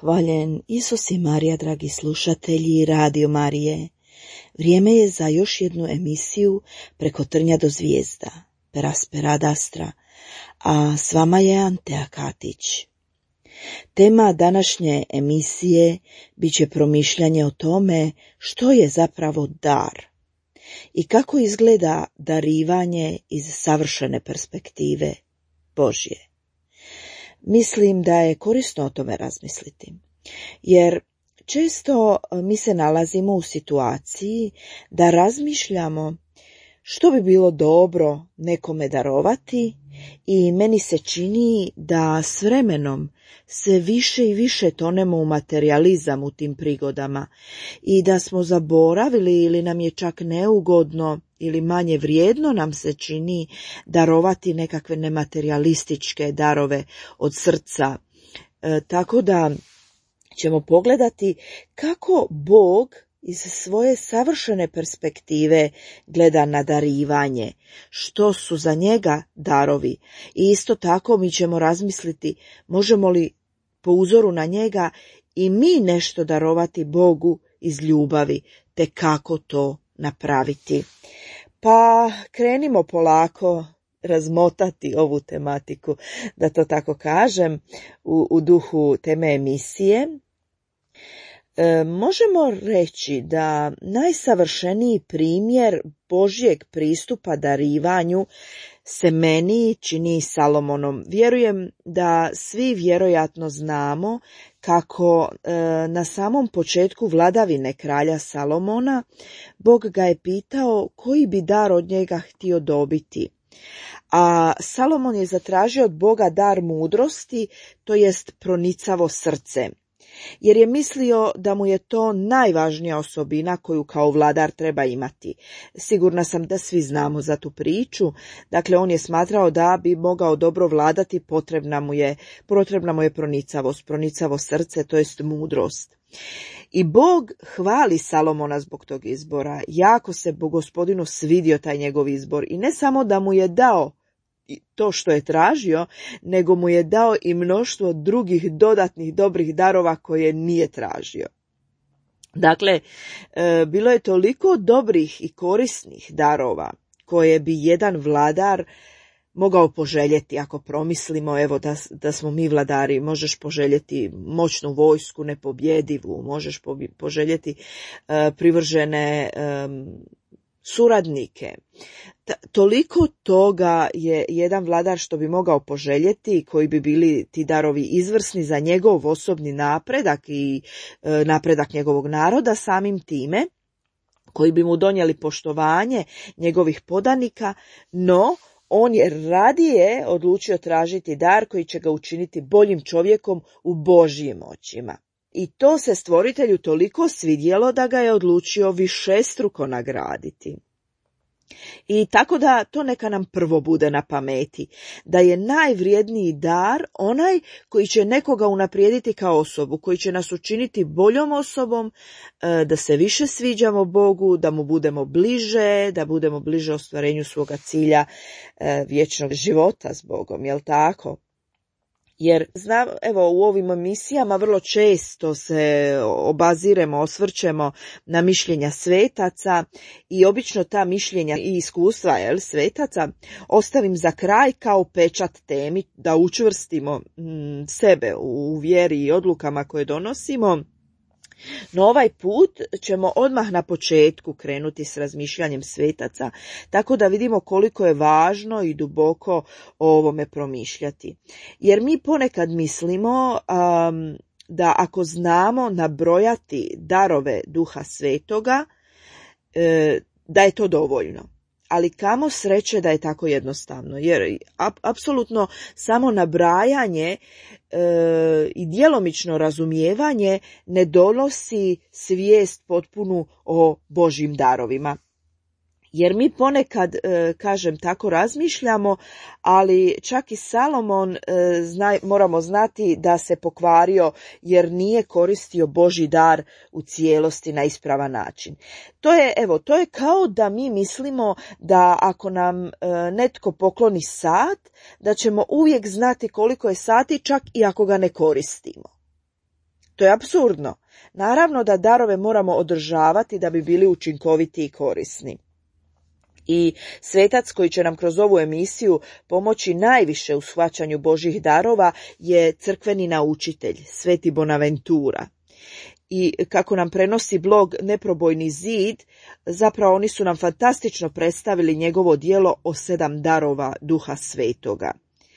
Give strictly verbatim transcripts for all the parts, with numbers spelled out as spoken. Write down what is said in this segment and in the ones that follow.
Hvaljen Isus i Marija, dragi slušatelji Radio Marije. Vrijeme je za još jednu emisiju Preko trnja do zvijezda, per aspera ad astra, a s vama je Antea Katić. Tema današnje emisije bit će promišljanje o tome što je zapravo dar i kako izgleda darivanje iz savršene perspektive Božje. Mislim da je korisno o tome razmisliti, jer često mi se nalazimo u situaciji da razmišljamo što bi bilo dobro nekome darovati i meni se čini da s vremenom se više i više tonemo u materijalizam u tim prigodama i da smo zaboravili ili nam je čak neugodno ili manje vrijedno nam se čini darovati nekakve nematerijalističke darove od srca. E, tako da ćemo pogledati kako Bog iz svoje savršene perspektive gleda na darivanje, što su za njega darovi. I isto tako mi ćemo razmisliti možemo li po uzoru na njega i mi nešto darovati Bogu iz ljubavi, te kako to napraviti. Pa krenimo polako razmotati ovu tematiku, da to tako kažem, u, u duhu teme emisije. E, možemo reći da najsavršeniji primjer Božjeg pristupa darivanju se meni čini Salomonom. Vjerujem da svi vjerojatno znamo kako e, na samom početku vladavine kralja Salomona Bog ga je pitao koji bi dar od njega htio dobiti. A Salomon je zatražio od Boga dar mudrosti, to jest pronicavo srce, jer je mislio da mu je to najvažnija osobina koju kao vladar treba imati. Sigurna sam da svi znamo za tu priču. Dakle, on je smatrao da bi mogao dobro vladati, potrebna mu je, potrebna mu je pronicavost, pronicavo srce, to jest mudrost. I Bog hvali Salomona zbog tog izbora. Jako se Gospodinu svidio taj njegov izbor i ne samo da mu je dao to što je tražio, nego mu je dao i mnoštvo drugih dodatnih dobrih darova koje nije tražio. Dakle, e, bilo je toliko dobrih i korisnih darova koje bi jedan vladar mogao poželjeti. Ako promislimo, evo da, da smo mi vladari, možeš poželjeti moćnu vojsku, nepobjedivu, možeš poželjeti e, privržene e, suradnike. T- toliko toga je jedan vladar što bi mogao poželjeti, koji bi bili ti darovi izvrsni za njegov osobni napredak i e, napredak njegovog naroda samim time, koji bi mu donijeli poštovanje njegovih podanika, no on je radije odlučio tražiti dar koji će ga učiniti boljim čovjekom u Božjim očima. I to se stvoritelju toliko svidjelo da ga je odlučio višestruko nagraditi. I tako da to neka nam prvo bude na pameti, da je najvrijedniji dar onaj koji će nekoga unaprijediti kao osobu, koji će nas učiniti boljom osobom, da se više sviđamo Bogu, da mu budemo bliže, da budemo bliže ostvarenju svoga cilja vječnog života s Bogom, jel tako? Jer znam, evo u ovim emisijama vrlo često se obaziremo, osvrćemo na mišljenja svetaca i obično ta mišljenja i iskustva jel, svetaca ostavim za kraj kao pečat temi da učvrstimo mm, sebe u vjeri i odlukama koje donosimo. No ovaj put ćemo odmah na početku krenuti s razmišljanjem svetaca, tako da vidimo koliko je važno i duboko o ovome promišljati. Jer mi ponekad mislimo um, da ako znamo nabrojati darove Duha Svetoga, e, da je to dovoljno. Ali kamo sreće da je tako jednostavno, jer ap, apsolutno samo nabrajanje e, i djelomično razumijevanje ne donosi svijest potpunu o Božjim darovima. Jer mi ponekad, e, kažem, tako razmišljamo, ali čak i Salomon e, zna, moramo znati da se pokvario jer nije koristio Božji dar u cijelosti na ispravan način. To je, evo, to je kao da mi mislimo da ako nam e, netko pokloni sat, da ćemo uvijek znati koliko je sati čak i ako ga ne koristimo. što je apsurdno. Naravno da darove moramo održavati da bi bili učinkoviti i korisni. I svetac koji će nam kroz ovu emisiju pomoći najviše u shvaćanju Božjih darova je crkveni naučitelj, Sveti Bonaventura. I kako nam prenosi blog Neprobojni zid, zapravo oni su nam fantastično predstavili njegovo djelo o sedam darova Duha Svetoga.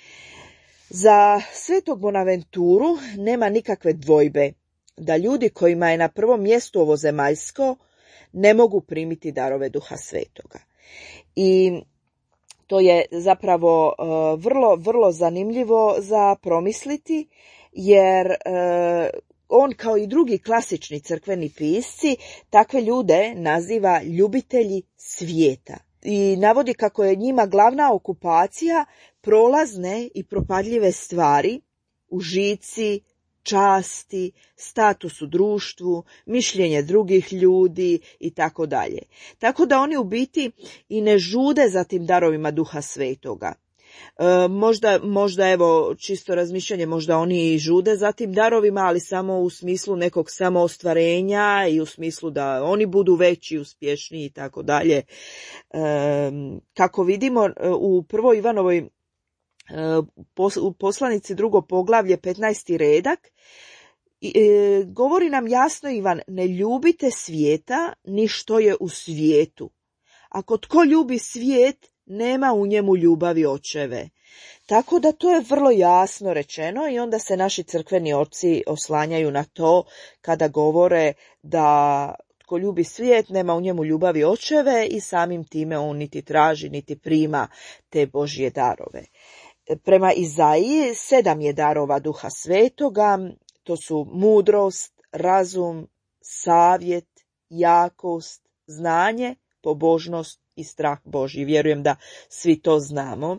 Za Svetog Bonaventuru nema nikakve dvojbe da ljudi kojima je na prvom mjestu ovo zemaljsko ne mogu primiti darove Duha Svetoga. I to je zapravo uh, vrlo, vrlo zanimljivo za promisliti, jer uh, on kao i drugi klasični crkveni pisci takve ljude naziva ljubitelji svijeta i navodi kako je njima glavna okupacija prolazne i propadljive stvari, užici, časti, status u društvu, mišljenje drugih ljudi i tako dalje. Tako da oni u biti i ne žude za tim darovima Duha Svetoga. E, možda, možda evo čisto razmišljanje, možda oni i žude za tim darovima, ali samo u smislu nekog samoostvarenja i u smislu da oni budu veći, uspješniji i tako dalje. Kako vidimo u prvoj Ivanovoj u poslanici drugo poglavlje petnaesti redak, govori nam jasno Ivan: ne ljubite svijeta ni što je u svijetu. Ako tko ljubi svijet, nema u njemu ljubavi očeve. Tako da to je vrlo jasno rečeno i onda se naši crkveni oci oslanjaju na to kada govore da tko ljubi svijet, nema u njemu ljubavi očeve i samim time on niti traži niti prima te Božje darove. Prema Izaiji sedam je darova Duha Svetoga, to su mudrost, razum, savjet, jakost, znanje, pobožnost i strah Božji. Vjerujem da svi to znamo.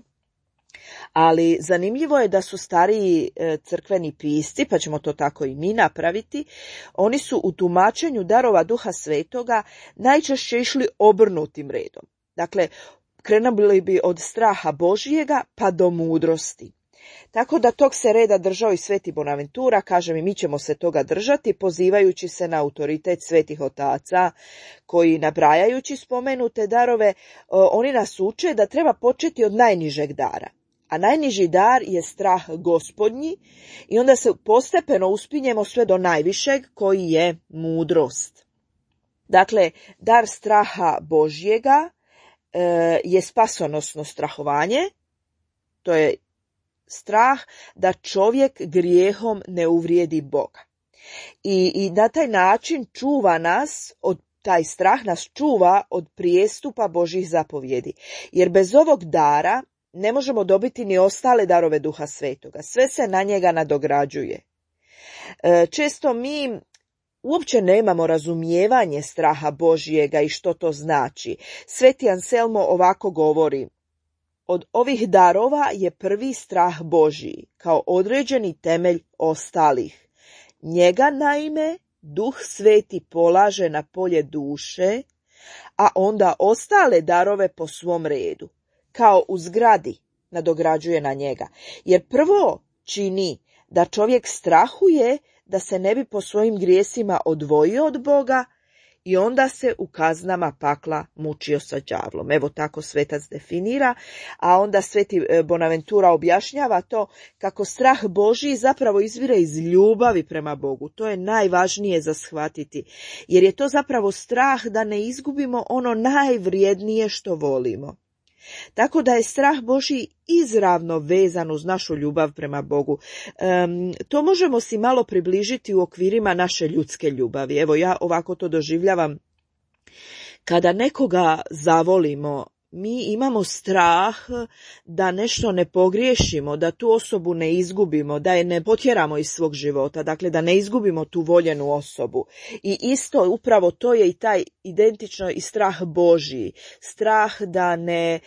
Ali zanimljivo je da su stariji crkveni pisci, pa ćemo to tako i mi napraviti, oni su u tumačenju darova Duha Svetoga najčešće išli obrnutim redom. Dakle, krenuli bi od straha Božjega pa do mudrosti. Tako da tog se reda držao i Sveti Bonaventura, kažem i mi ćemo se toga držati, pozivajući se na autoritet svetih otaca, koji nabrajajući spomenute darove, oni nas uče da treba početi od najnižeg dara. A najniži dar je strah Gospodnji i onda se postepeno uspinjemo sve do najvišeg, koji je mudrost. Dakle, dar straha Božjega je spasonosno strahovanje, to je strah da čovjek grijehom ne uvrijedi Boga. I, i na taj način čuva nas, od, taj strah nas čuva od prijestupa Božjih zapovjedi. Jer bez ovog dara ne možemo dobiti ni ostale darove Duha Svetoga. Sve se na njega nadograđuje. E, često mi uopće nemamo razumijevanje straha Božjega i što to znači. Sveti Anselmo ovako govori: od ovih darova je prvi strah Božji, kao određeni temelj ostalih. Njega naime Duh Sveti polaže na polje duše, a onda ostale darove po svom redu, kao u zgradi nadograđuje na njega. Jer prvo čini da čovjek strahuje da se ne bi po svojim grijesima odvojio od Boga i onda se u kaznama pakla mučio sa đavlom. Evo tako svetac definira, a onda Sveti Bonaventura objašnjava to kako strah Božji zapravo izvire iz ljubavi prema Bogu. To je najvažnije za shvatiti, jer je to zapravo strah da ne izgubimo ono najvrijednije što volimo. Tako da je strah Božji izravno vezan uz našu ljubav prema Bogu. Um, to možemo si malo približiti u okvirima naše ljudske ljubavi. Evo, ja ovako to doživljavam. Kada nekoga zavolimo, mi imamo strah da nešto ne pogriješimo, da tu osobu ne izgubimo, da je ne potjeramo iz svog života, dakle da ne izgubimo tu voljenu osobu. I isto, upravo to je i taj identično i strah Božji, strah da ne,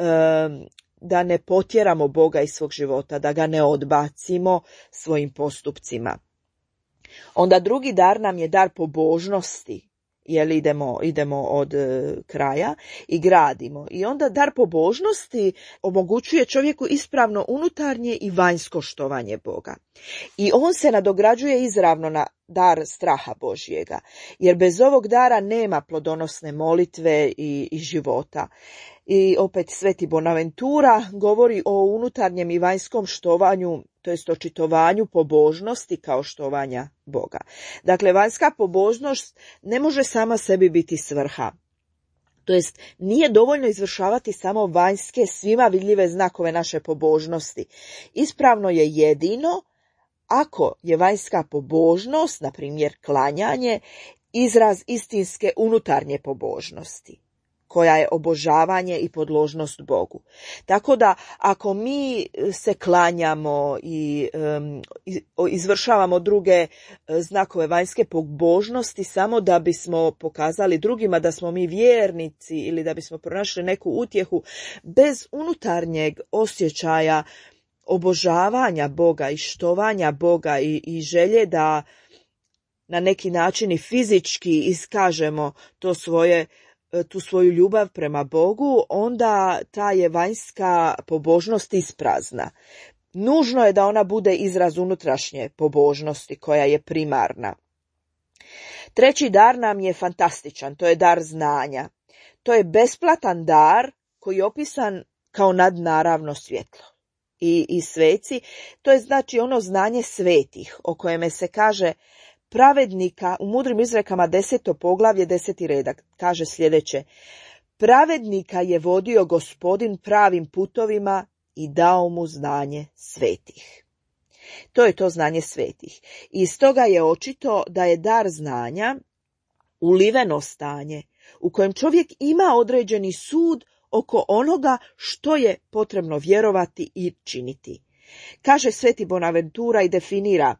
da ne potjeramo Boga iz svog života, da ga ne odbacimo svojim postupcima. Onda drugi dar nam je dar pobožnosti. Jer idemo, idemo od e, kraja i gradimo. I onda dar pobožnosti omogućuje čovjeku ispravno unutarnje i vanjsko štovanje Boga. I on se nadograđuje izravno na dar straha Božjega, jer bez ovog dara nema plodonosne molitve i, i života. I opet Sveti Bonaventura govori o unutarnjem i vanjskom štovanju, to jest očitovanju pobožnosti kao štovanja Boga. Dakle, vanjska pobožnost ne može sama sebi biti svrha. To jest, nije dovoljno izvršavati samo vanjske, svima vidljive znakove naše pobožnosti. Ispravno je jedino ako je vanjska pobožnost, na primjer klanjanje, izraz istinske unutarnje pobožnosti, koja je obožavanje i podložnost Bogu. Tako da ako mi se klanjamo i um, izvršavamo druge znakove vanjske pobožnosti samo da bismo pokazali drugima da smo mi vjernici ili da bismo pronašli neku utjehu, bez unutarnjeg osjećaja obožavanja Boga i štovanja Boga i, i želje da na neki način i fizički iskažemo to svoje tu svoju ljubav prema Bogu, onda ta je vanjska pobožnost isprazna. Nužno je da ona bude izraz unutrašnje pobožnosti koja je primarna. Treći dar nam je fantastičan, to je dar znanja. To je besplatan dar koji je opisan kao nadnaravno svjetlo. I, i sveci, to je znači ono znanje svetih o kojeme se kaže pravednika, u mudrim izrekama deseto poglavlje, deseti redak, kaže sljedeće: pravednika je vodio Gospodin pravim putovima i dao mu znanje svetih. To je to znanje svetih. I stoga je očito da je dar znanja uliveno stanje u kojem čovjek ima određeni sud oko onoga što je potrebno vjerovati i činiti. Kaže Sveti Bonaventura i definira: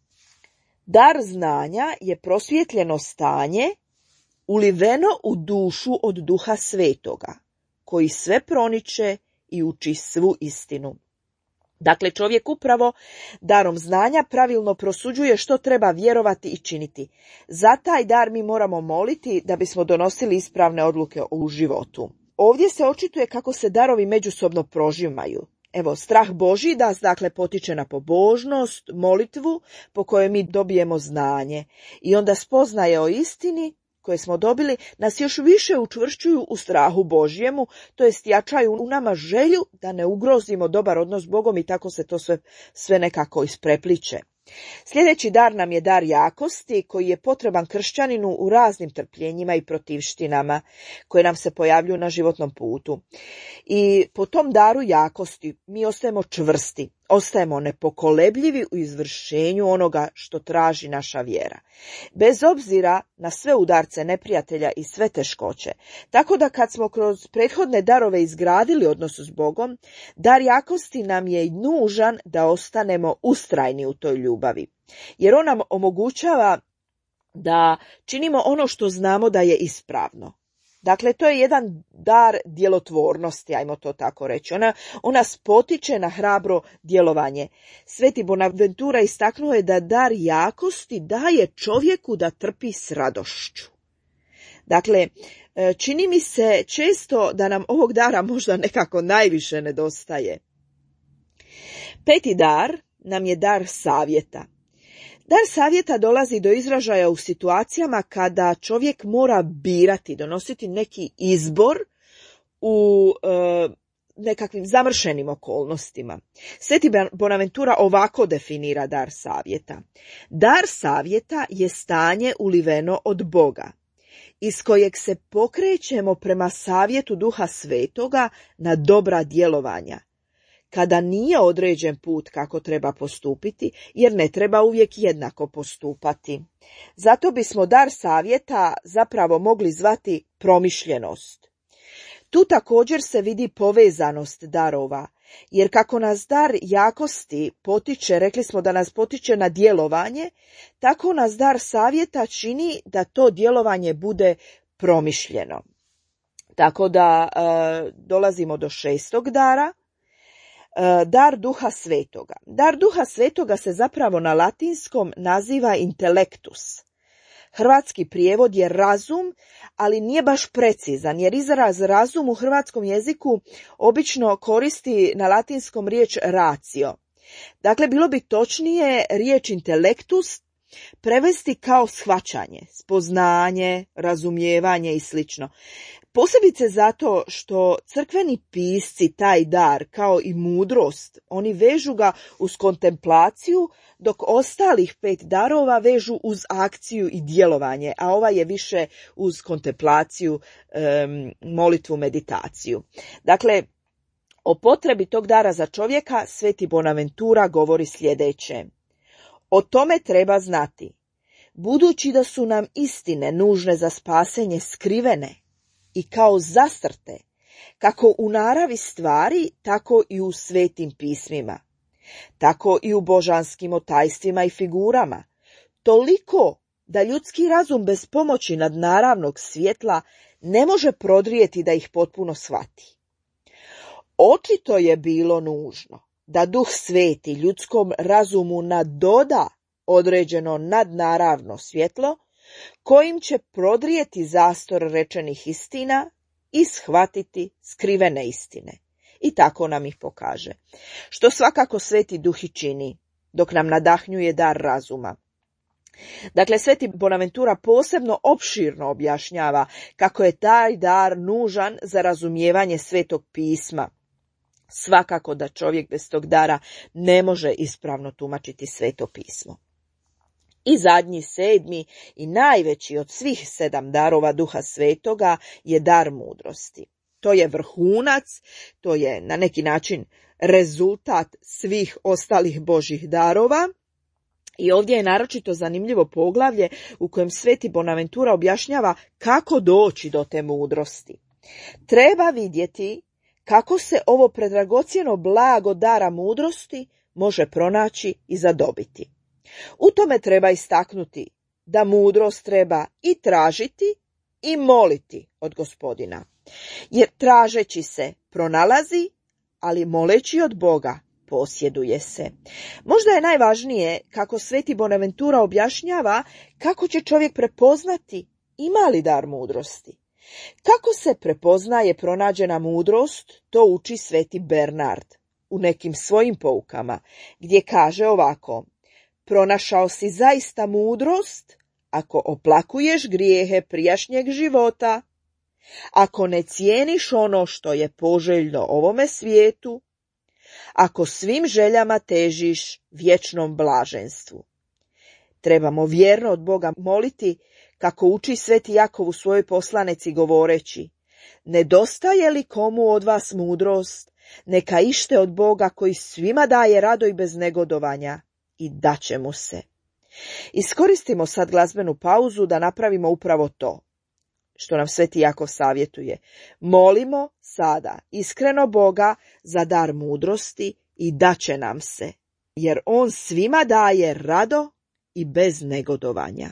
dar znanja je prosvjetljeno stanje uliveno u dušu od Duha Svetoga, koji sve proniče i uči svu istinu. Dakle, čovjek upravo darom znanja pravilno prosuđuje što treba vjerovati i činiti. Za taj dar mi moramo moliti da bismo donosili ispravne odluke u životu. Ovdje se očituje kako se darovi međusobno prožimaju. Evo, strah Božji nas dakle potiče na pobožnost, molitvu po kojoj mi dobijemo znanje. I onda spoznaje o istini koje smo dobili nas još više učvršćuju u strahu Božjemu, to jest jačaju u nama želju da ne ugrozimo dobar odnos s Bogom i tako se to sve, sve nekako isprepliče. Sljedeći dar nam je dar jakosti koji je potreban kršćaninu u raznim trpljenjima i protivštinama koje nam se pojavljuju na životnom putu. I po tom daru jakosti mi ostajemo čvrsti, ostajemo nepokolebljivi u izvršenju onoga što traži naša vjera, bez obzira na sve udarce neprijatelja i sve teškoće. Tako da kad smo kroz prethodne darove izgradili odnos s Bogom, dar jakosti nam je nužan da ostanemo ustrajni u toj ljubavi, jer on nam omogućava da činimo ono što znamo da je ispravno. Dakle, to je jedan dar djelotvornosti, ajmo to tako reći. Ona, ona spotiče na hrabro djelovanje. Sveti Bonaventura istaknuo je da dar jakosti daje čovjeku da trpi s radošću. Dakle, čini mi se često da nam ovog dara možda nekako najviše nedostaje. Peti dar nam je dar savjeta. Dar savjeta dolazi do izražaja u situacijama kada čovjek mora birati, donositi neki izbor u e, nekakvim zamršenim okolnostima. Sveti Bonaventura ovako definira dar savjeta. Dar savjeta je stanje uliveno od Boga, iz kojeg se pokrećemo prema savjetu Duha Svetoga na dobra djelovanja, kada nije određen put kako treba postupiti, jer ne treba uvijek jednako postupati. Zato bismo dar savjeta zapravo mogli zvati promišljenost. Tu također se vidi povezanost darova, jer kako nas dar jakosti potiče, rekli smo da nas potiče na djelovanje, tako nas dar savjeta čini da to djelovanje bude promišljeno. Tako da e, dolazimo do šestog dara, dar Duha Svetoga. Dar Duha Svetoga se zapravo na latinskom naziva intellectus. Hrvatski prijevod je razum, ali nije baš precizan, jer izraz razum u hrvatskom jeziku obično koristi na latinskom riječ ratio. Dakle, bilo bi točnije riječ intellectus prevesti kao shvaćanje, spoznanje, razumijevanje i slično. Posebice zato što crkveni pisci taj dar, kao i mudrost, oni vežu ga uz kontemplaciju, dok ostalih pet darova vežu uz akciju i djelovanje, a ova je više uz kontemplaciju, um, molitvu, meditaciju. Dakle, o potrebi tog dara za čovjeka sveti Bonaventura govori sljedeće. O tome treba znati, budući da su nam istine nužne za spasenje skrivene i kao zastrte, kako u naravi stvari, tako i u svetim pismima, tako i u božanskim otajstvima i figurama, toliko da ljudski razum bez pomoći nadnaravnog svjetla ne može prodrijeti da ih potpuno shvati. Očito je bilo nužno da Duh Sveti ljudskom razumu nadoda određeno nadnaravno svjetlo, kojim će prodrijeti zastor rečenih istina i shvatiti skrivene istine. I tako nam ih pokaže. Što svakako Sveti Duh i čini, dok nam nadahnjuje dar razuma. Dakle, sveti Bonaventura posebno opširno objašnjava kako je taj dar nužan za razumijevanje Svetog pisma. Svakako da čovjek bez tog dara ne može ispravno tumačiti Sveto pismo. I zadnji, sedmi i najveći od svih sedam darova Duha Svetoga je dar mudrosti. To je vrhunac, to je na neki način rezultat svih ostalih Božjih darova. I ovdje je naročito zanimljivo poglavlje u kojem sveti Bonaventura objašnjava kako doći do te mudrosti. Treba vidjeti kako se ovo predragocjeno blago dara mudrosti može pronaći i zadobiti. U tome treba istaknuti da mudrost treba i tražiti i moliti od Gospodina. Jer tražeći se pronalazi, ali moleći od Boga posjeduje se. Možda je najvažnije kako sveti Bonaventura objašnjava kako će čovjek prepoznati ima li dar mudrosti. Kako se prepoznaje pronađena mudrost, to uči sveti Bernard u nekim svojim poukama, gdje kaže ovako: pronašao si zaista mudrost ako oplakuješ grijehe prijašnjeg života, ako ne cijeniš ono što je poželjno ovome svijetu, ako svim željama težiš vječnom blaženstvu. Trebamo vjerno od Boga moliti, kako uči sveti Jakov u svojoj poslanici govoreći: nedostaje li komu od vas mudrost, neka ište od Boga koji svima daje rado i bez negodovanja, i daće mu se. Iskoristimo sad glazbenu pauzu da napravimo upravo to što nam sveti Jakov savjetuje. Molimo sada iskreno Boga za dar mudrosti i daće nam se, jer on svima daje rado i bez negodovanja.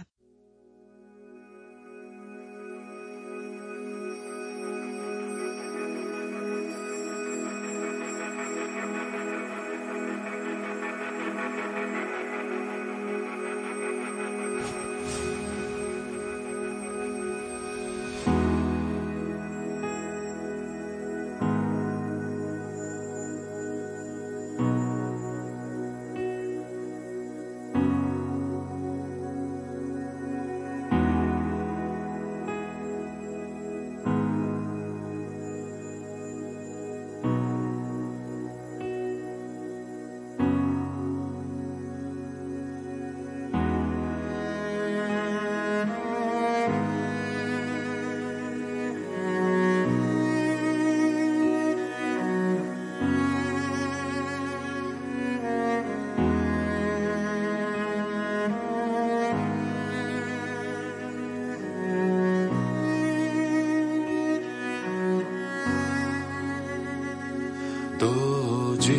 Dođi,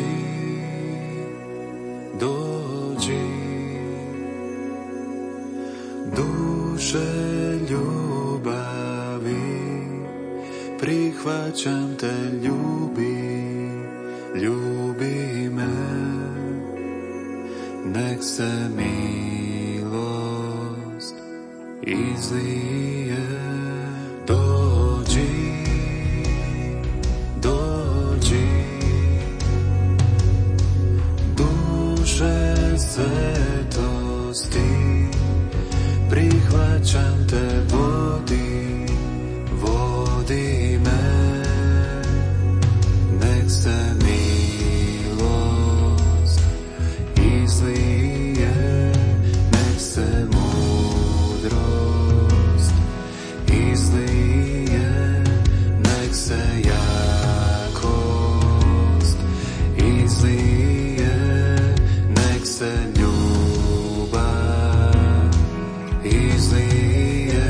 dođi, duše ljubavi, prihvaćam te, ljubi, ljubi me, nek se milost izlije. Dođi, dođi, duše svetosti, vraćam te, vodi, vodi me, nek se milost izlije, nek se mudrost izlije, nek se jakost izlije, nek se ljubav izlije.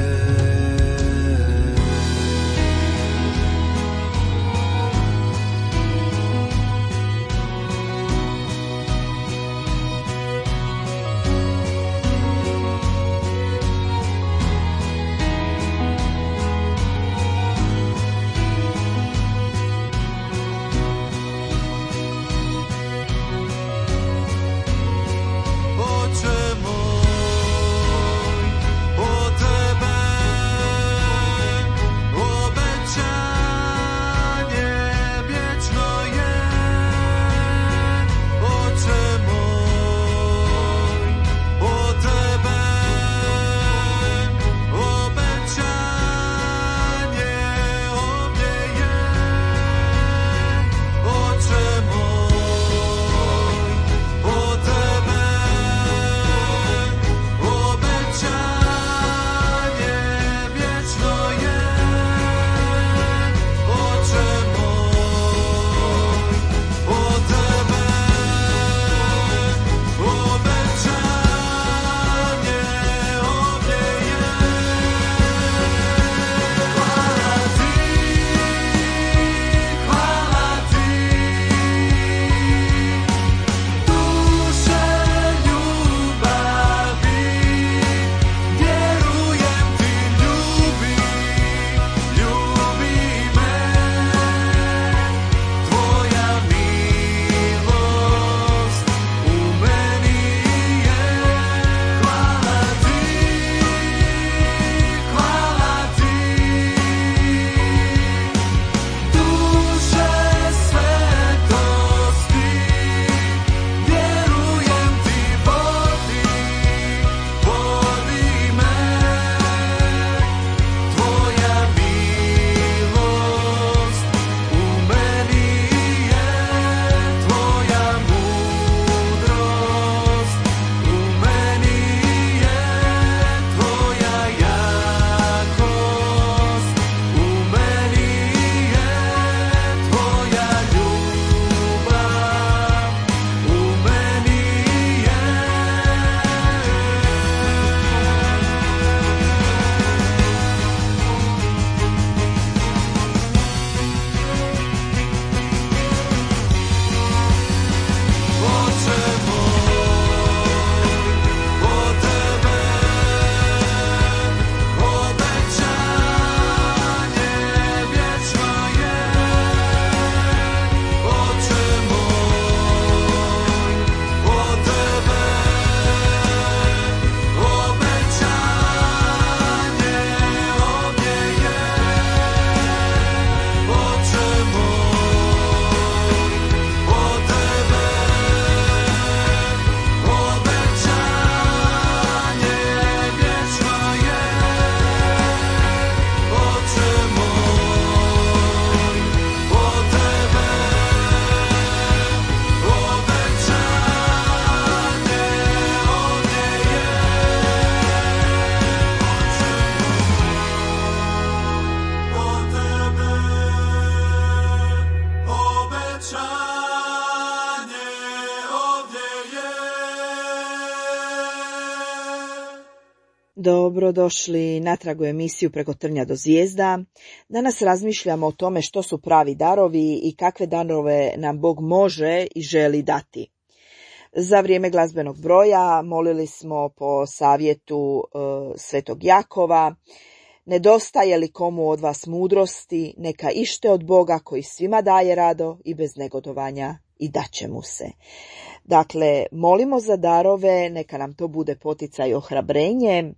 Dobrodošli natrag u emisiju Preko trnja do zvijezda. Danas razmišljamo o tome što su pravi darovi i kakve darove nam Bog može i želi dati. Za vrijeme glazbenog broja molili smo po savjetu e, Svetog Jakova: nedostaje li komu od vas mudrosti, neka ište od Boga koji svima daje rado i bez negodovanja i daće mu se. Dakle, molimo za darove, neka nam to bude poticaj i ohrabrenje.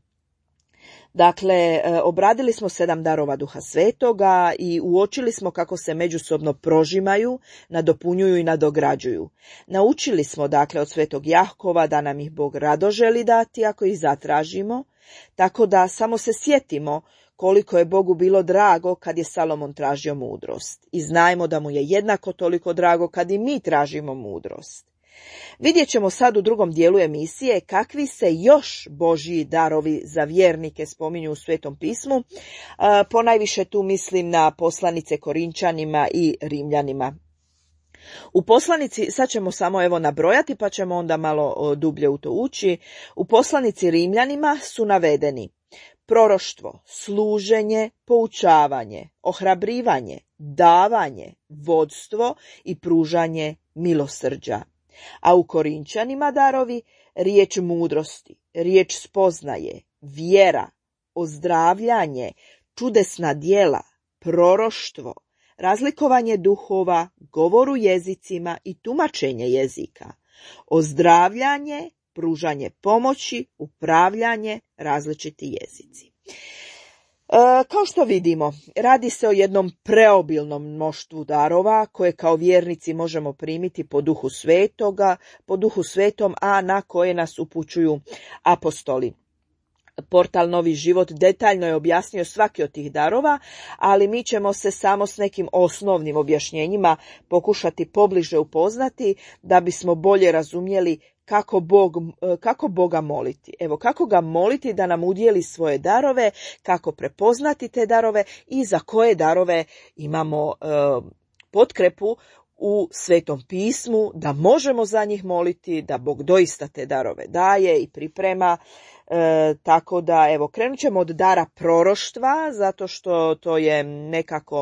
Dakle, obradili smo sedam darova Duha Svetoga i uočili smo kako se međusobno prožimaju, nadopunjuju i nadograđuju. Naučili smo dakle od Svetog Jakova da nam ih Bog rado želi dati ako ih zatražimo, Tako da samo se sjetimo koliko je Bogu bilo drago kad je Salomon tražio mudrost. I znajmo da mu je jednako toliko drago kad i mi tražimo mudrost. Vidjet ćemo sad u drugom dijelu emisije kakvi se još Božji darovi za vjernike spominju u Svetom pismu. Ponajviše tu mislim na poslanice Korinčanima i Rimljanima. U poslanici, sad ćemo samo evo nabrojati pa ćemo onda malo dublje u to ući. U poslanici Rimljanima su navedeni proroštvo, služenje, poučavanje, ohrabrivanje, davanje, vodstvo i pružanje milosrđa. A u Korinčanima darovi riječ mudrosti, riječ spoznaje, vjera, ozdravljanje, čudesna djela, proroštvo, razlikovanje duhova, govoru jezicima i tumačenje jezika, ozdravljanje, pružanje pomoći, upravljanje, različiti jezici. E, kao što vidimo, radi se o jednom preobilnom mnoštvu darova koje kao vjernici možemo primiti po duhu svetoga, po duhu svetom, a na koje nas upućuju apostoli. Portal Novi život detaljno je objasnio svaki od tih darova, ali mi ćemo se samo s nekim osnovnim objašnjenjima pokušati pobliže upoznati da bismo bolje razumjeli kako, Bog, kako Boga moliti. Evo, kako ga moliti da nam udijeli svoje darove, kako prepoznati te darove i za koje darove imamo e, potkrepu u Svetom pismu, da možemo za njih moliti, da Bog doista te darove daje i priprema. E, tako da, evo, krenut ćemo od dara proroštva, zato što to je nekako,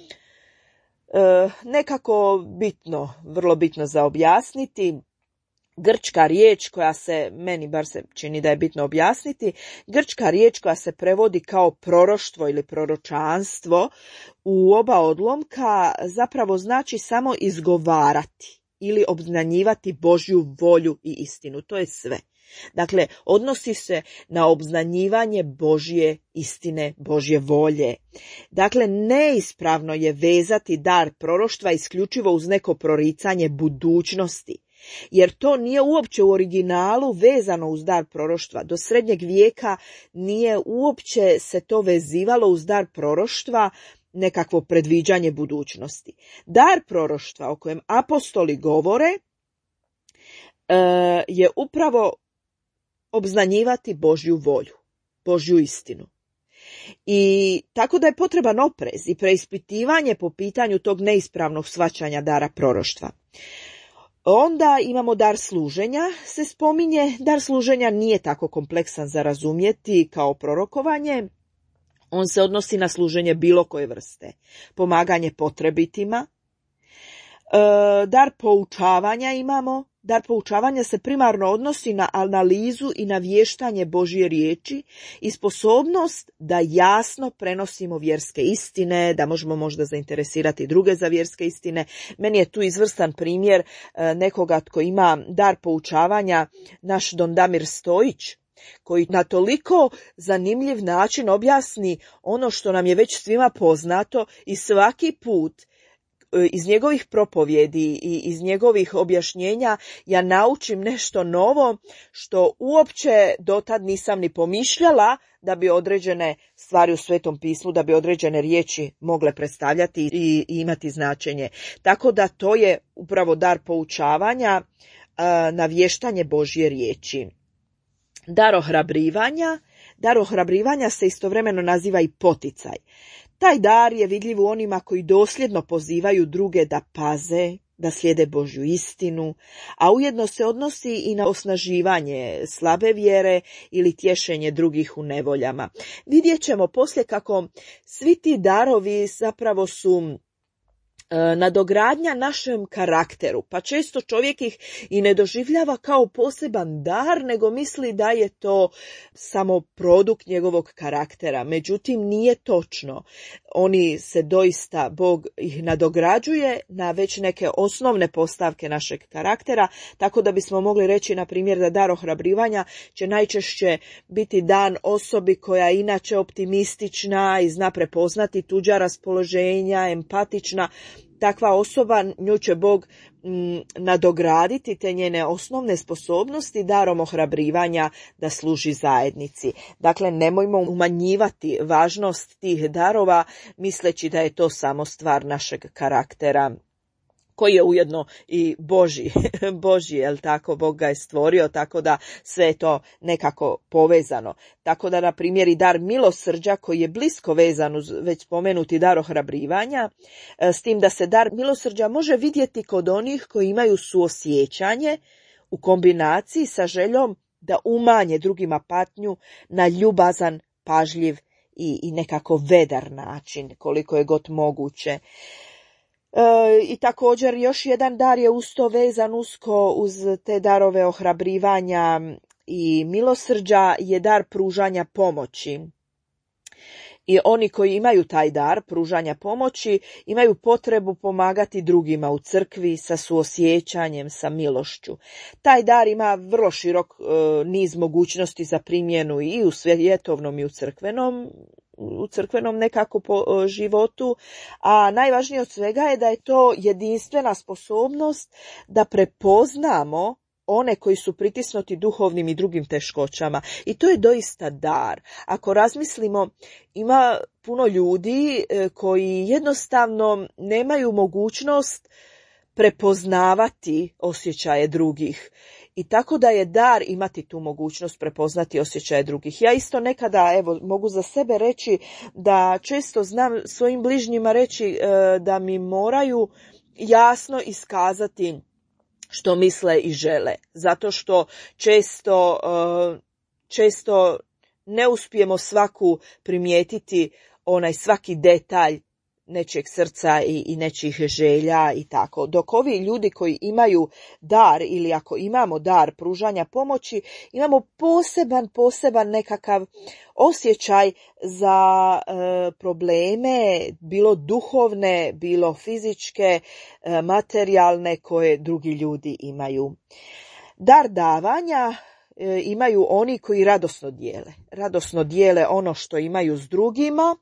e, nekako bitno, vrlo bitno za objasniti. Grčka riječ koja se, meni bar se čini da je bitno objasniti, grčka riječ koja se prevodi kao proroštvo ili proročanstvo u oba odlomka zapravo znači samo izgovarati ili obznanjivati Božju volju i istinu. To je sve. Dakle, odnosi se na obznanjivanje Božje istine, Božje volje. Dakle, neispravno je vezati dar proroštva isključivo uz neko proricanje budućnosti, jer to nije uopće u originalu vezano uz dar proroštva. Do srednjeg vijeka nije uopće se to vezivalo uz dar proroštva, nekakvo predviđanje budućnosti. Dar proroštva o kojem apostoli govore je upravo obznanjivati Božju volju, Božju istinu. I tako da je potreban oprez i preispitivanje po pitanju tog neispravnog shvaćanja dara proroštva. Onda imamo dar služenja, se spominje. Dar služenja nije tako kompleksan za razumjeti kao prorokovanje. On se odnosi na služenje bilo koje vrste. Pomaganje potrebitima. E, dar poučavanja imamo. Dar poučavanja se primarno odnosi na analizu i navještanje Božje riječi i sposobnost da jasno prenosimo vjerske istine, da možemo možda zainteresirati druge za vjerske istine. Meni je tu izvrstan primjer nekoga tko ima dar poučavanja, naš Don Damir Stojić, koji na toliko zanimljiv način objasni ono što nam je već svima poznato i svaki put iz njegovih propovjedi i iz njegovih objašnjenja ja naučim nešto novo što uopće dotad nisam ni pomišljala da bi određene stvari u Svetom pismu, da bi određene riječi mogle predstavljati i imati značenje. Tako da to je upravo dar poučavanja, navještanje Božje riječi. Dar ohrabrivanja. Dar ohrabrivanja se istovremeno naziva i poticaj. Taj dar je vidljiv u onima koji dosljedno pozivaju druge da paze, da slijede Božju istinu, a ujedno se odnosi i na osnaživanje slabe vjere ili tješenje drugih u nevoljama. Vidjet ćemo poslije kako svi ti darovi zapravo su nadogradnja našem karakteru, pa često čovjek ih i ne doživljava kao poseban dar, nego misli da je to samo produkt njegovog karaktera. Međutim, nije točno. Oni se doista, Bog ih nadograđuje na već neke osnovne postavke našeg karaktera, tako da bismo mogli reći, na primjer, da dar ohrabrivanja će najčešće biti dan osobi koja je inače optimistična i zna prepoznati tuđa raspoloženja, empatična. takva osoba, nju će Bog m, nadograditi te njene osnovne sposobnosti darom ohrabrivanja da služi zajednici. Dakle, nemojmo umanjivati važnost tih darova misleći da je to samo stvar našeg karaktera, koji je ujedno i Božji, Božji, jel tako, Bog ga je stvorio, tako da sve je to nekako povezano. Tako da, na primjer, i dar milosrđa, koji je blisko vezan uz već spomenuti dar ohrabrivanja, s tim da se dar milosrđa može vidjeti kod onih koji imaju suosjećanje u kombinaciji sa željom da umanje drugima patnju na ljubazan, pažljiv i, i nekako vedar način, koliko je god moguće. E, I također još jedan dar je usto vezan usko uz te darove ohrabrivanja i milosrđa, je dar pružanja pomoći. I oni koji imaju taj dar pružanja pomoći imaju potrebu pomagati drugima u crkvi sa suosjećanjem, sa milošću. Taj dar ima vrlo širok e, niz mogućnosti za primjenu i u svjetovnom i u crkvenom u crkvenom nekako po životu, a najvažnije od svega je da je to jedinstvena sposobnost da prepoznamo one koji su pritisnuti duhovnim i drugim teškoćama. I to je doista dar. Ako razmislimo, ima puno ljudi koji jednostavno nemaju mogućnost prepoznavati osjećaje drugih. I tako da je dar imati tu mogućnost prepoznati osjećaje drugih. Ja isto nekada, evo, mogu za sebe reći da često znam svojim bližnjima reći e, da mi moraju jasno iskazati što misle i žele. Zato što često, e, često ne uspijemo svaku primijetiti onaj svaki detalj nečijeg srca i, i nečijih želja i tako. Dok ovi ljudi koji imaju dar, ili ako imamo dar pružanja pomoći, imamo poseban, poseban nekakav osjećaj za e, probleme, bilo duhovne, bilo fizičke, e, materijalne, koje drugi ljudi imaju. Dar davanja e, imaju oni koji radosno dijele. Radosno dijele ono što imaju s drugima.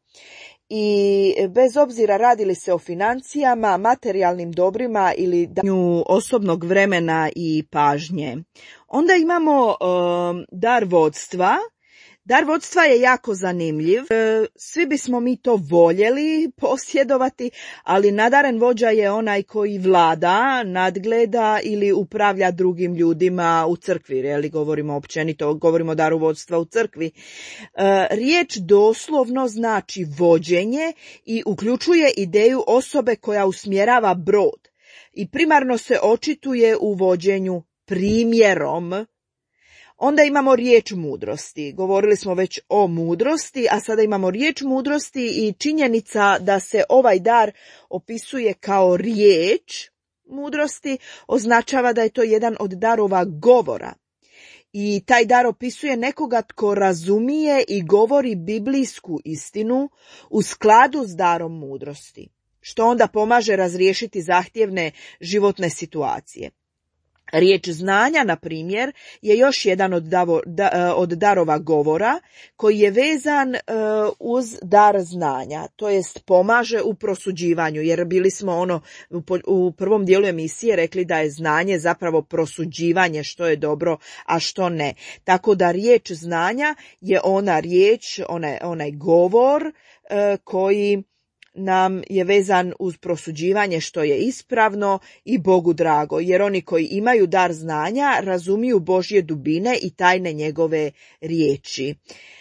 I bez obzira radi li se o financijama, materijalnim dobrima ili danju osobnog vremena i pažnje. Onda imamo um, dar vodstva. Dar vodstva je jako zanimljiv. Svi bismo mi to voljeli posjedovati, ali nadaren vođa je onaj koji vlada, nadgleda ili upravlja drugim ljudima u crkvi. Jeli, govorimo općenito, govorimo o daru vodstva u crkvi. Riječ doslovno znači vođenje i uključuje ideju osobe koja usmjerava brod i primarno se očituje u vođenju primjerom. Onda imamo riječ mudrosti. Govorili smo već o mudrosti, a sada imamo riječ mudrosti i činjenica da se ovaj dar opisuje kao riječ mudrosti označava da je to jedan od darova govora. I taj dar opisuje nekoga tko razumije i govori biblijsku istinu u skladu s darom mudrosti, što onda pomaže razriješiti zahtjevne životne situacije. Riječ znanja, na primjer, je još jedan od, davo, da, od darova govora koji je vezan uh, uz dar znanja, to jest pomaže u prosuđivanju, jer bili smo ono u, u prvom dijelu emisije rekli da je znanje zapravo prosuđivanje što je dobro, a što ne. Tako da riječ znanja je ona riječ, onaj, onaj govor uh, koji nam je vezan uz prosuđivanje što je ispravno i Bogu drago, jer oni koji imaju dar znanja razumiju Božje dubine i tajne njegove riječi.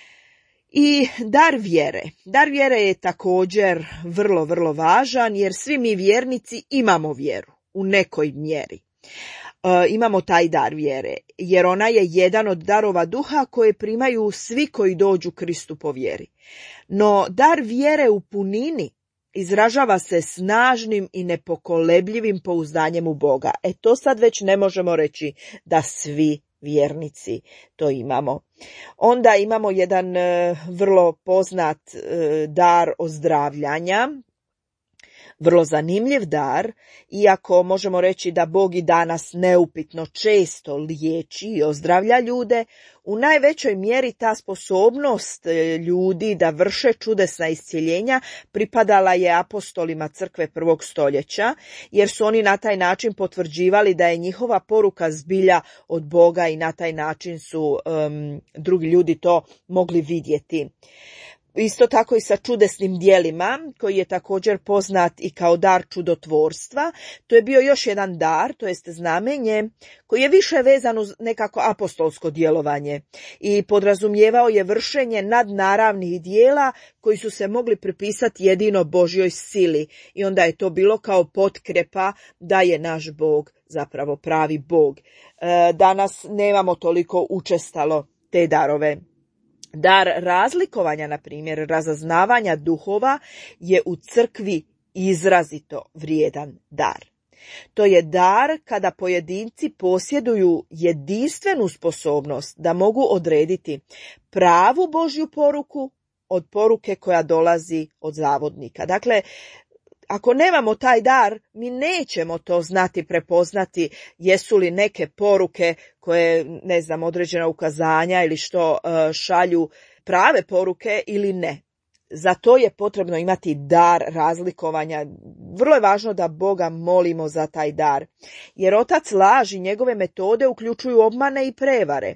I dar vjere. Dar vjere je također vrlo, vrlo važan, jer svi mi vjernici imamo vjeru u nekoj mjeri. E, imamo taj dar vjere, jer ona je jedan od darova duha koje primaju svi koji dođu Kristu po vjeri. No dar vjere u punini izražava se snažnim i nepokolebljivim pouzdanjem u Boga. E to sad već ne možemo reći da svi vjernici to imamo. Onda imamo jedan e, vrlo poznat e, dar ozdravljanja. Vrlo zanimljiv dar, iako možemo reći da Bog i danas neupitno često liječi i ozdravlja ljude, u najvećoj mjeri ta sposobnost ljudi da vrše čudesna iscjeljenja pripadala je apostolima crkve prvog stoljeća, jer su oni na taj način potvrđivali da je njihova poruka zbilja od Boga i na taj način su um, drugi ljudi to mogli vidjeti. Isto tako i sa čudesnim djelima, koji je također poznat i kao dar čudotvorstva. To je bio još jedan dar, to jest znamenje, koji je više vezan uz nekako apostolsko djelovanje i podrazumijevao je vršenje nadnaravnih dijela koji su se mogli pripisati jedino Božjoj sili. I onda je to bilo kao potkrepa da je naš Bog zapravo pravi Bog. E, danas nemamo toliko učestalo te darove. Dar razlikovanja, na primjer, razaznavanja duhova, je u crkvi izrazito vrijedan dar. To je dar kada pojedinci posjeduju jedinstvenu sposobnost da mogu odrediti pravu Božju poruku od poruke koja dolazi od zavodnika. Dakle, ako nemamo taj dar, mi nećemo to znati prepoznati jesu li neke poruke koje, ne znam, određena ukazanja ili što šalju prave poruke ili ne. Za to je potrebno imati dar razlikovanja. Vrlo je važno da Boga molimo za taj dar, jer otac laži, njegove metode uključuju obmane i prevare.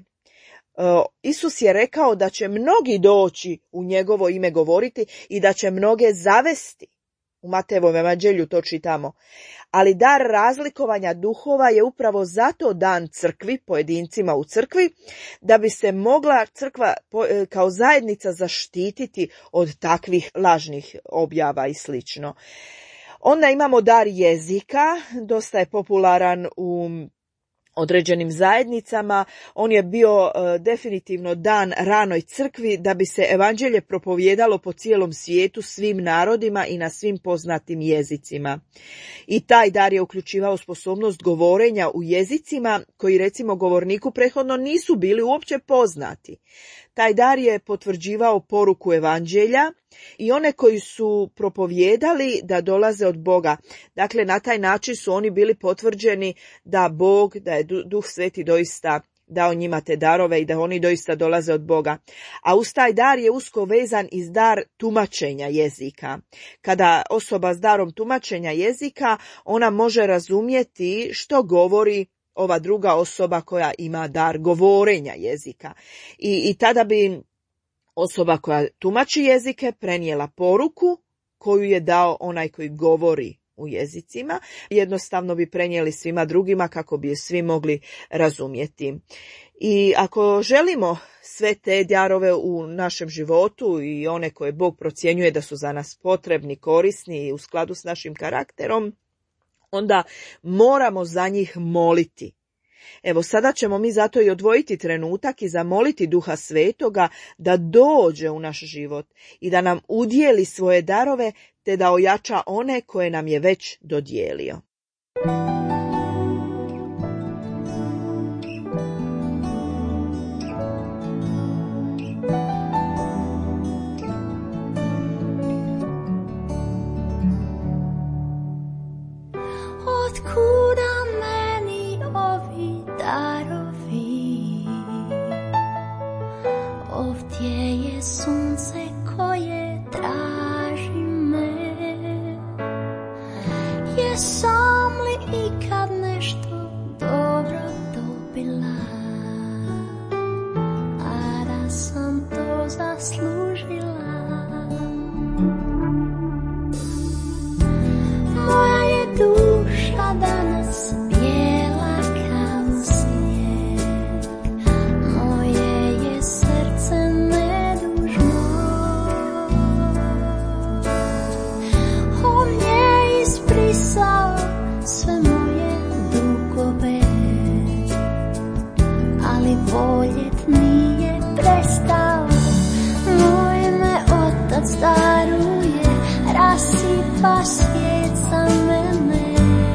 Isus je rekao da će mnogi doći u njegovo ime govoriti i da će mnoge zavesti. U Matejevom evanđelju to čitamo. Ali dar razlikovanja duhova je upravo zato dan crkvi, pojedincima u crkvi, da bi se mogla crkva kao zajednica zaštititi od takvih lažnih objava i slično. Onda imamo dar jezika, dosta je popularan u određenim zajednicama. On je bio uh, definitivno dan ranoj crkvi da bi se evanđelje propovijedalo po cijelom svijetu, svim narodima i na svim poznatim jezicima. I taj dar je uključivao sposobnost govorenja u jezicima koji recimo govorniku prethodno nisu bili uopće poznati. Taj dar je potvrđivao poruku evanđelja i one koji su propovijedali da dolaze od Boga. Dakle, na taj način su oni bili potvrđeni da Bog, da je Duh Sveti doista dao njima te darove i da oni doista dolaze od Boga. A uz taj dar je usko vezan i dar tumačenja jezika. Kada osoba s darom tumačenja jezika, ona može razumjeti što govori ova druga osoba koja ima dar govorenja jezika. I, i tada bi osoba koja tumači jezike prenijela poruku koju je dao onaj koji govori u jezicima. Jednostavno bi prenijeli svima drugima kako bi je svi mogli razumjeti. I ako želimo sve te darove u našem životu i one koje Bog procjenjuje da su za nas potrebni, korisni i u skladu s našim karakterom, onda moramo za njih moliti. Evo, sada ćemo mi zato i odvojiti trenutak i zamoliti Duha Svetoga da dođe u naš život i da nam udijeli svoje darove te da ojača one koje nam je već dodijelio. Otkuda meni ovi darovi? Ovdje je sunce koje traži me. Jesam li ikad nešto dobro dobila, a da sam to zaslužila? Moja je duša danas bijela kao snijeg, moje je srce nedužno. On je izbrisao sve moje dugove, ali voljet nije prestao. Moj me otac daruje, rasipa svijet za mene,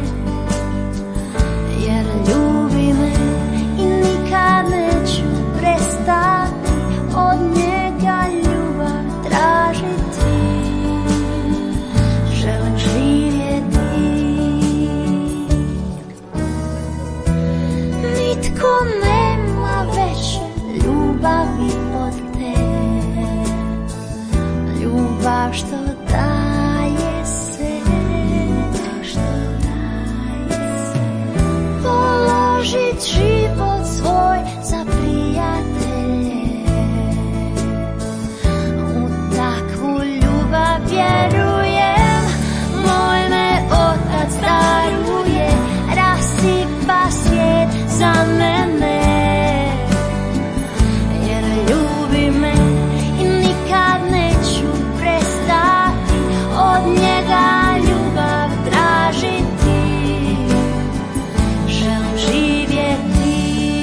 jer ljubi me i nikad neću prestati od njega ljubav tražiti. Želim živjeti kao što daje se, kao što daje se, položit život svoj za prijatelje. U takvu ljubav vjerujem, moj me Otac daruje, rasipa svijet za mene. Jer ljubi me i nikad neću prestati od njega ljubav tražiti. Želim živjeti,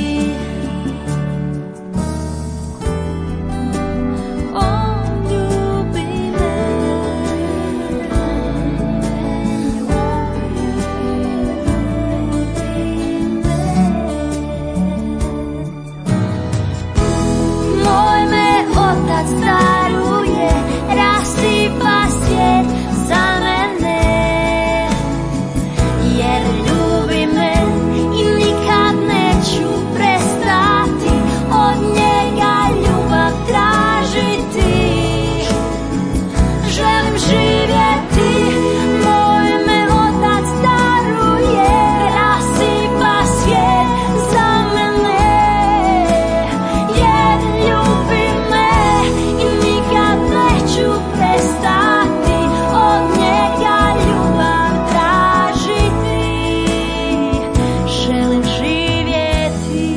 on ljubi me, moj me Otac daruje, rasipa svijet za mene. Jer ljubi me i nikad neću prestati od njega ljubav tražiti. Želim živjeti, moj me Otac daruje, rasipa svijet za mene. Jer ljubi me i nikad neću prestati od njega ljubav tražiti. Želim živjeti.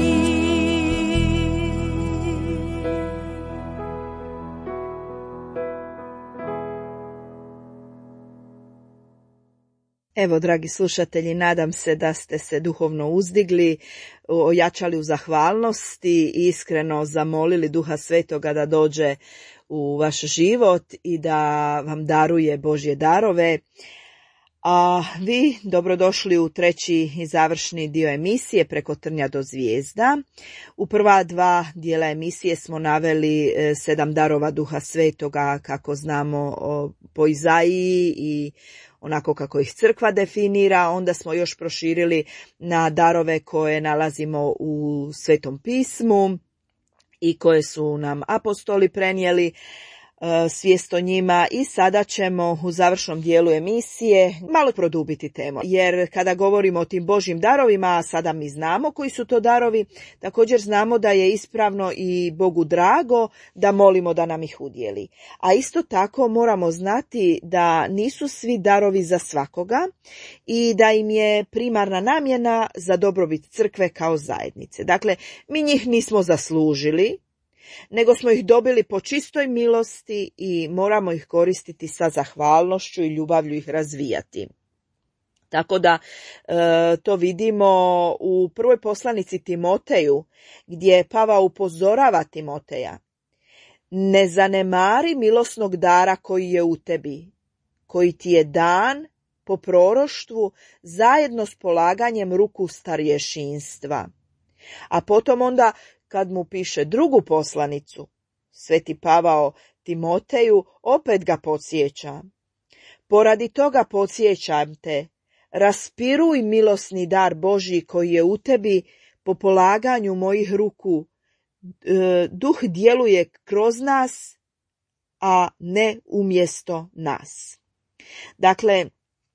Evo, dragi slušatelji, nadam se da ste se duhovno uzdigli, ojačali u zahvalnosti i iskreno zamolili Duha Svetoga da dođe u vaš život i da vam daruje Božje darove. A vi dobrodošli u treći i završni dio emisije Preko trnja do zvijezda. U prva dva dijela emisije smo naveli e, sedam darova Duha Svetoga, kako znamo o, po Izaiji i onako kako ih crkva definira. Onda smo još proširili na darove koje nalazimo u Svetom pismu i koje su nam apostoli prenijeli svijest o njima. I sada ćemo u završnom dijelu emisije malo produbiti temu, jer kada govorimo o tim Božjim darovima, a sada mi znamo koji su to darovi, također znamo da je ispravno i Bogu drago da molimo da nam ih udjeli. A isto tako moramo znati da nisu svi darovi za svakoga i da im je primarna namjena za dobrobit crkve kao zajednice. Dakle, mi njih nismo zaslužili, nego smo ih dobili po čistoj milosti i moramo ih koristiti sa zahvalnošću i ljubavlju ih razvijati. Tako da e, to vidimo u prvoj poslanici Timoteju, gdje Pavao upozorava Timoteja: ne zanemari milosnog dara koji je u tebi, koji ti je dan po proroštvu zajedno s polaganjem ruku starješinstva. A potom onda, kad mu piše drugu poslanicu, Sveti Pavao Timoteju opet ga podsjeća: poradi toga podsjećam te, raspiruj milosni dar Božji koji je u tebi po polaganju mojih ruku. E, duh djeluje kroz nas, a ne umjesto nas. Dakle,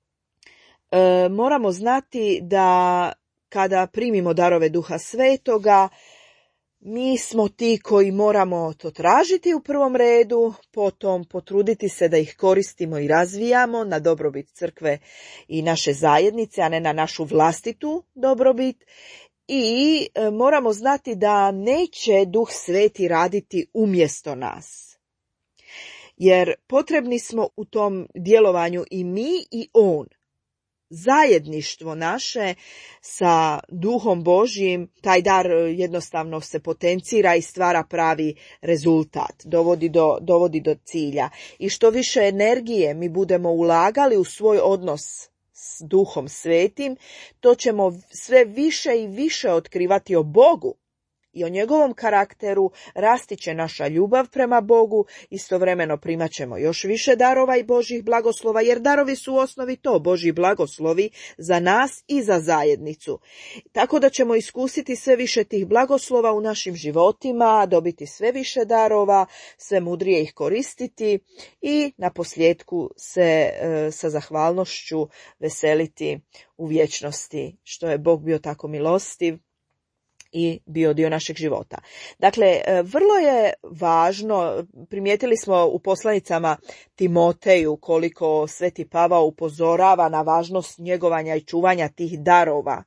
e, moramo znati da kada primimo darove Duha Svetoga, mi smo ti koji moramo to tražiti u prvom redu, potom potruditi se da ih koristimo i razvijamo na dobrobit crkve i naše zajednice, a ne na našu vlastitu dobrobit. I e, moramo znati da neće Duh Sveti raditi umjesto nas, jer potrebni smo u tom djelovanju i mi i On. Zajedništvo naše sa Duhom Božjim, taj dar jednostavno se potencira i stvara pravi rezultat, dovodi do, dovodi do cilja. I što više energije mi budemo ulagali u svoj odnos s Duhom Svetim, to ćemo sve više i više otkrivati o Bogu i o njegovom karakteru, rasti će naša ljubav prema Bogu, istovremeno primat ćemo još više darova i Božjih blagoslova, jer darovi su u osnovi to, Božji blagoslovi za nas i za zajednicu. Tako da ćemo iskusiti sve više tih blagoslova u našim životima, dobiti sve više darova, sve mudrije ih koristiti i na posljedku se e, sa zahvalnošću veseliti u vječnosti, što je Bog bio tako milostiv i bio dio našeg života. Dakle, vrlo je važno, primijetili smo u poslanicama Timoteju koliko Sveti Pavao upozorava na važnost njegovanja i čuvanja tih darova,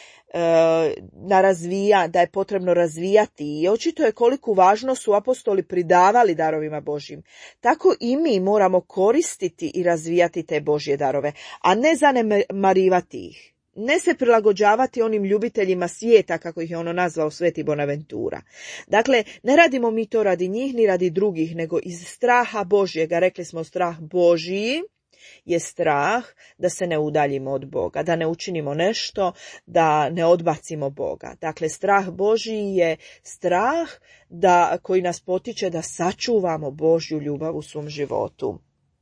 na razvija, da je potrebno razvijati i očito je koliku važnost su apostoli pridavali darovima Božjim. Tako i mi moramo koristiti i razvijati te Božje darove, a ne zanemarivati ih. Ne se prilagođavati onim ljubiteljima svijeta, kako ih je ono nazvao Sveti Bonaventura. Dakle, ne radimo mi to radi njih ni radi drugih, nego iz straha Božjega. Rekli smo, strah Božji je strah da se ne udaljimo od Boga, da ne učinimo nešto, da ne odbacimo Boga. Dakle, strah Božji je strah da, koji nas potiče da sačuvamo Božju ljubav u svom životu.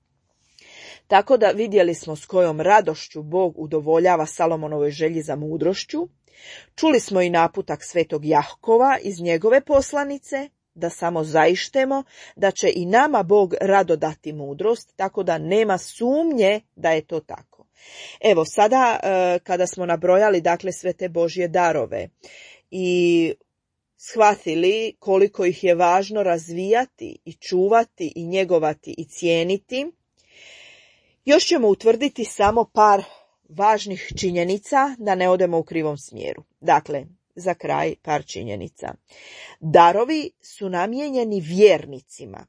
Tako da vidjeli smo s kojom radošću Bog udovoljava Salomonovoj želji za mudrošću. Čuli smo i naputak svetog Jakova iz njegove poslanice, da samo zaištemo, da će i nama Bog rado dati mudrost, tako da nema sumnje da je to tako. Evo, sada kada smo nabrojali dakle sve te Božje darove i shvatili koliko ih je važno razvijati i čuvati i njegovati i cijeniti, još ćemo utvrditi samo par važnih činjenica da ne odemo u krivom smjeru. Dakle, za kraj par činjenica. Darovi su namijenjeni vjernicima.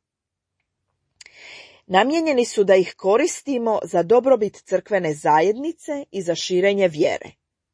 Namijenjeni su da ih koristimo za dobrobit crkvene zajednice i za širenje vjere.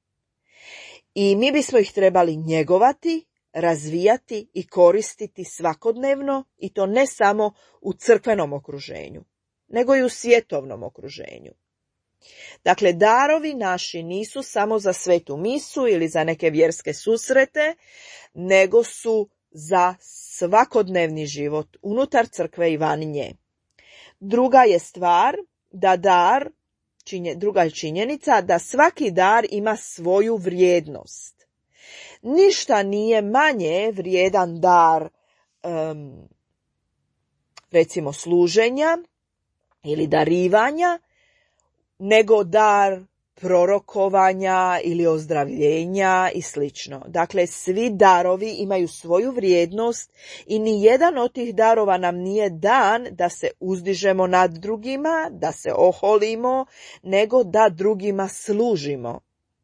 I mi bismo ih trebali njegovati, razvijati i koristiti svakodnevno, i to ne samo u crkvenom okruženju, nego i u svjetovnom okruženju. Dakle, darovi naši nisu samo za svetu misu ili za neke vjerske susrete, nego su za svakodnevni život unutar crkve i van nje. Druga je stvar da dar, činje, druga je činjenica da svaki dar ima svoju vrijednost. Ništa nije manje vrijedan dar, um, recimo služenja ili darivanja, nego dar prorokovanja ili ozdravljenja i slično. Dakle, svi darovi imaju svoju vrijednost i ni jedan od tih darova nam nije dan da se uzdižemo nad drugima, da se oholimo, nego da drugima služimo.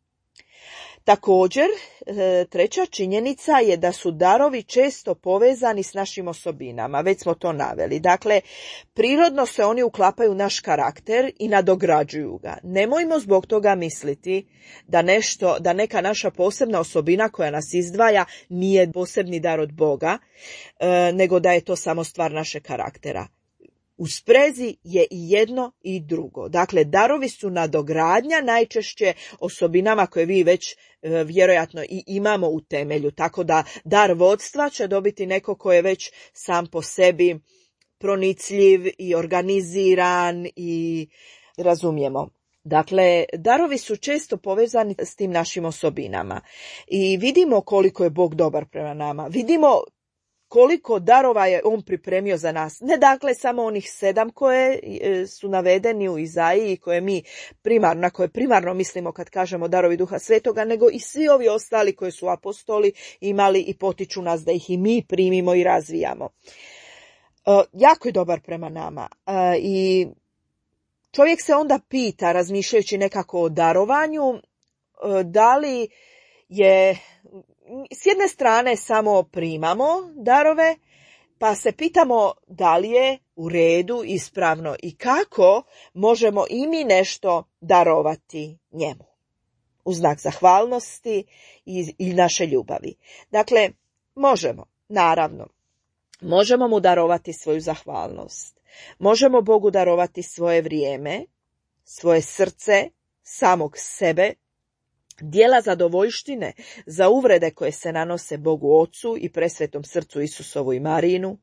Također, treća činjenica je da su darovi često povezani s našim osobinama, već smo to naveli. Dakle, prirodno se oni uklapaju u naš karakter i nadograđuju ga. Nemojmo zbog toga misliti da nešto, da neka naša posebna osobina koja nas izdvaja nije posebni dar od Boga, nego da je to samo stvar našeg karaktera. U sprezi je i jedno i drugo. Dakle, darovi su nadogradnja najčešće osobinama koje vi već e, vjerojatno i imamo u temelju. Tako da dar vodstva će dobiti neko ko je već sam po sebi pronicljiv i organiziran i razumijemo. Dakle, darovi su često povezani s tim našim osobinama. I vidimo koliko je Bog dobar prema nama. Vidimo koliko darova je on pripremio za nas. Ne dakle samo onih sedam koje su navedeni u Izaiji, koje mi primarno, na koje primarno mislimo kad kažemo darovi Duha Svetoga, nego i svi ovi ostali koje su apostoli imali i potiču nas da ih i mi primimo i razvijamo. E, jako je dobar prema nama. E, I čovjek se onda pita, razmišljajući nekako o darovanju, e, da li je s jedne strane samo primamo darove, pa se pitamo da li je u redu, ispravno i kako možemo i mi nešto darovati njemu. U znak zahvalnosti i, i naše ljubavi. Dakle, možemo, naravno, možemo mu darovati svoju zahvalnost. Možemo Bogu darovati svoje vrijeme, svoje srce, samog sebe, Dijela zadovoljštine za uvrede koje se nanose Bogu Ocu i presvetom srcu Isusovu i Marijinu.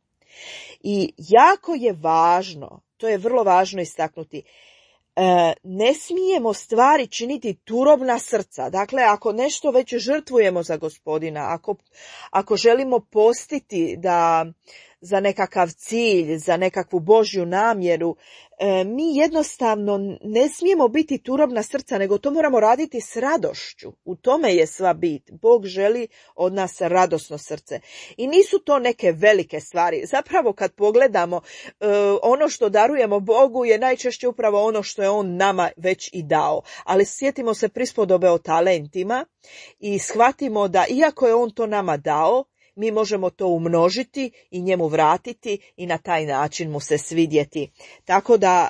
I jako je važno, to je vrlo važno istaknuti, E, ne smijemo stvari činiti turobna srca. Dakle, ako nešto već žrtvujemo za Gospodina, ako, ako želimo postiti da za nekakav cilj, za nekakvu Božju namjeru, e, mi jednostavno ne smijemo biti turobna srca, nego to moramo raditi s radošću. U tome je sva bit. Bog želi od nas radosno srce. I nisu to neke velike stvari. Zapravo kad pogledamo, e, ono što darujemo Bogu je najčešće upravo ono što je On nama već i dao. Ali sjetimo se prispodobe o talentima i shvatimo da iako je On to nama dao, mi možemo to umnožiti i njemu vratiti i na taj način mu se svidjeti. Tako da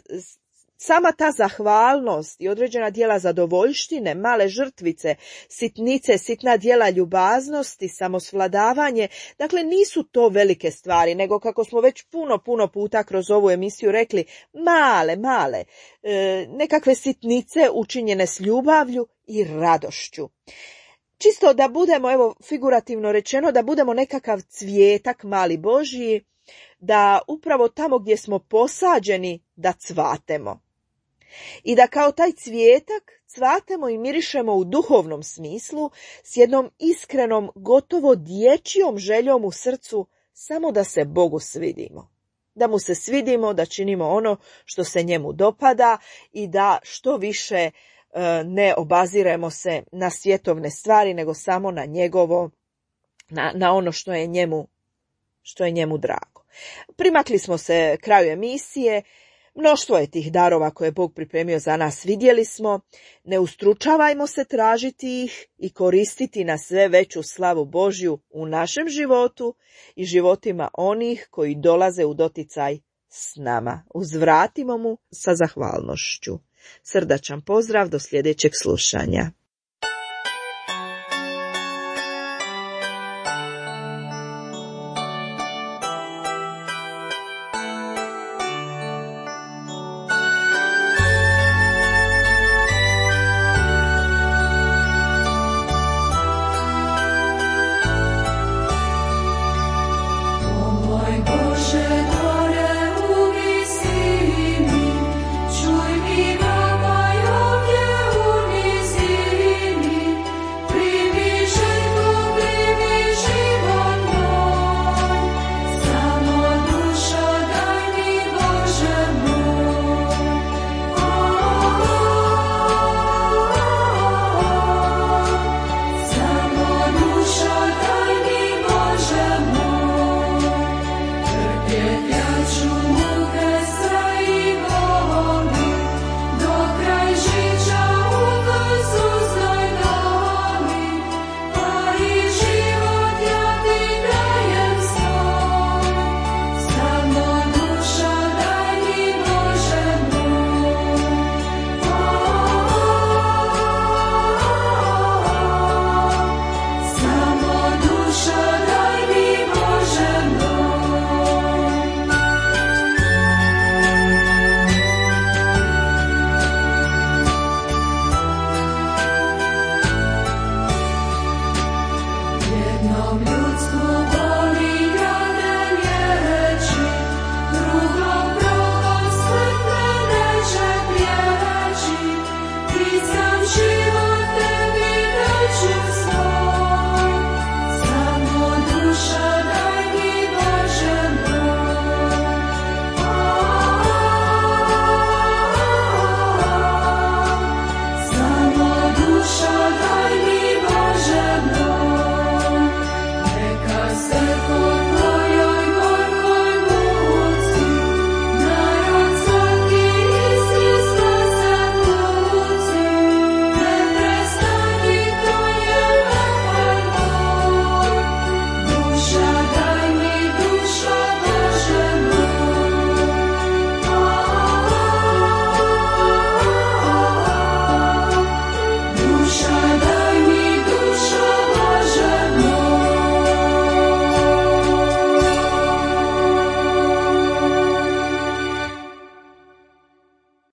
sama ta zahvalnost i određena djela zadovoljštine, male žrtvice, sitnice, sitna djela ljubaznosti, samosvladavanje, dakle nisu to velike stvari, nego kako smo već puno, puno puta kroz ovu emisiju rekli, male, male, e, nekakve sitnice učinjene s ljubavlju i radošću. Čisto da budemo, evo figurativno rečeno, da budemo nekakav cvijetak mali Božji, da upravo tamo gdje smo posađeni da cvatemo. I da kao taj cvijetak cvatemo i mirišemo u duhovnom smislu s jednom iskrenom, gotovo dječjom željom u srcu samo da se Bogu svidimo. Da mu se svidimo, da činimo ono što se njemu dopada i da što više ne obaziremo se na svjetovne stvari, nego samo na njegovo, na, na ono što je njemu, što je njemu drago. Primakli smo se kraju emisije. Mnoštvo je tih darova koje je Bog pripremio za nas, vidjeli smo. Ne ustručavajmo se tražiti ih i koristiti na sve veću slavu Božju u našem životu i životima onih koji dolaze u doticaj s nama. Uzvratimo mu sa zahvalnošću. Srdačan pozdrav, do sljedećeg slušanja.